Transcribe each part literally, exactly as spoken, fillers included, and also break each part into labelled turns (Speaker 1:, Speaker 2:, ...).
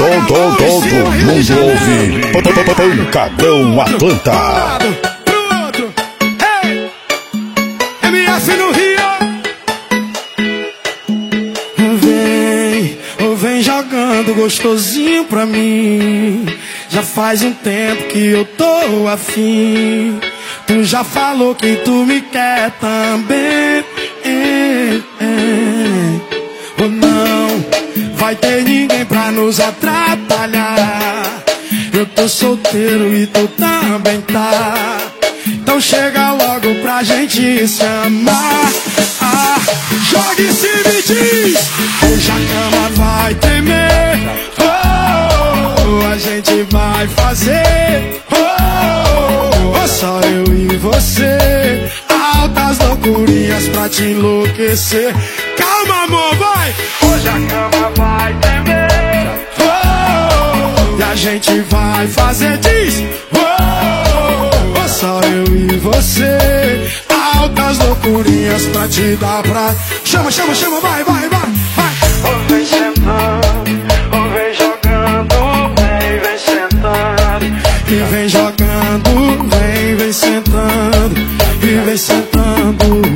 Speaker 1: todo, todo, todo mundo ouve Pancadão Atlanta.
Speaker 2: Pro outro, hey! M F no Rio. Vem, ou vem jogando gostosinho pra mim. Já faz um tempo que eu tô afim. Tu já falou que tu me quer também. É, é. Ou não vai ter ninguém pra nos atrapalhar. Eu tô solteiro e tu também tá. Então chega logo pra gente se amar. Ah, joga e se me diz. Hoje a cama vai tremer. Oh, a gente vai fazer. Oh, oh, só eu e você. Altas loucurinhas pra te enlouquecer. Calma, amor, vai. Hoje a cama vai tremer. Oh, e a gente vai fazer, diz. Oh, oh, só eu e você. Altas loucurinhas pra te dar pra... Chama, chama, chama, vai, vai, vai, vai.
Speaker 3: Oh, vem sentando, oh, vem jogando, vem, vem sentando.
Speaker 2: E vem jogando, vem, vem sentando. E vem sentando.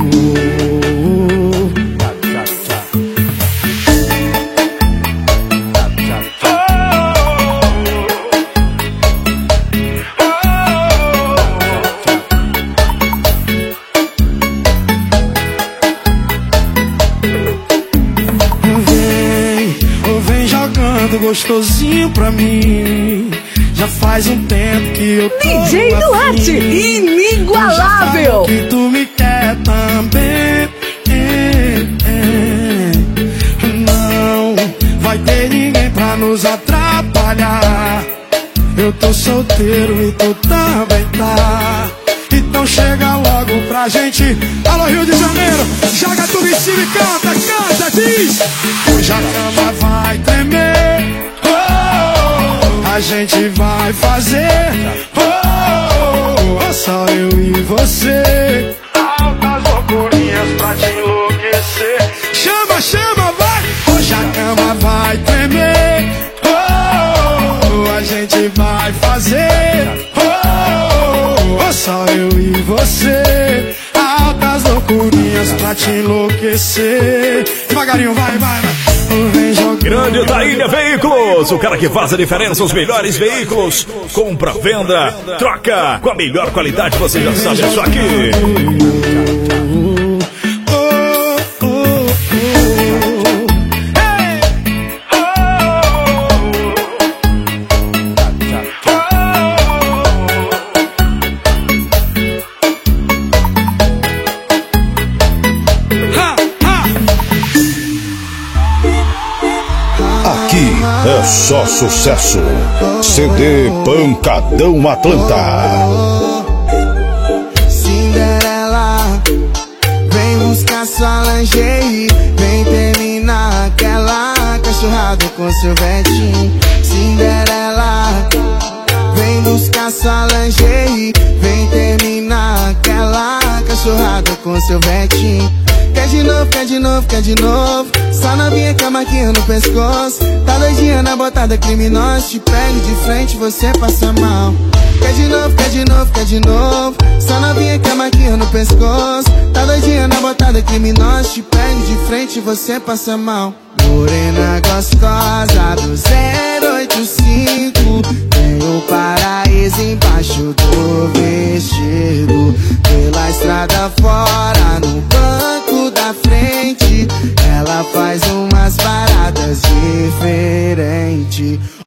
Speaker 2: Gostosinho pra mim. Já faz um tempo que eu tô
Speaker 4: D J Duarte, inigualável.
Speaker 2: Que tu me quer também. É, é. Não vai ter ninguém pra nos atrapalhar. Eu tô solteiro e tu também tá. Então chega logo pra gente. Alô, Rio de Janeiro, joga tudo em cima e canta, canta, diz. Hoje a cama vai tremer. Oh, a gente vai fazer. Oh, oh, só eu e você.
Speaker 3: Altas loucurinhas pra te enlouquecer.
Speaker 2: Chama, chama, vai. Hoje a cama vai tremer. Oh, a gente vai fazer. Oh, oh, só eu e você. Altas loucurinhas pra te enlouquecer. Devagarinho, vai, vai, vai. Vem jogando.
Speaker 5: Grande Taília Veículos, o cara que faz a diferença, os melhores veículos. Compra, venda, troca com a melhor qualidade, você já sabe, é só aqui.
Speaker 1: É só sucesso. C D Pancadão Atlanta.
Speaker 6: Cinderela, vem buscar sua lingerie. Vem terminar aquela cachorrada com seu vetinho. Cinderela, vem buscar sua lingerie. Vem terminar aquela cachorrada com seu vetinho. Quer de novo, quer de novo, quer de novo. Só novinha com a marquinha no pescoço. Tá doidinha na botada criminosa. Te pego de frente, você passa mal. Quer de novo, quer de novo, quer de novo. Só novinha com a marquinha no pescoço. Tá doidinha na botada criminosa. Te pego de frente, você passa mal. Morena gostosa do zero oito cinco. Tem o paraíso embaixo do vestido. Pela estrada fora, no banco da frente, ela faz umas paradas diferentes.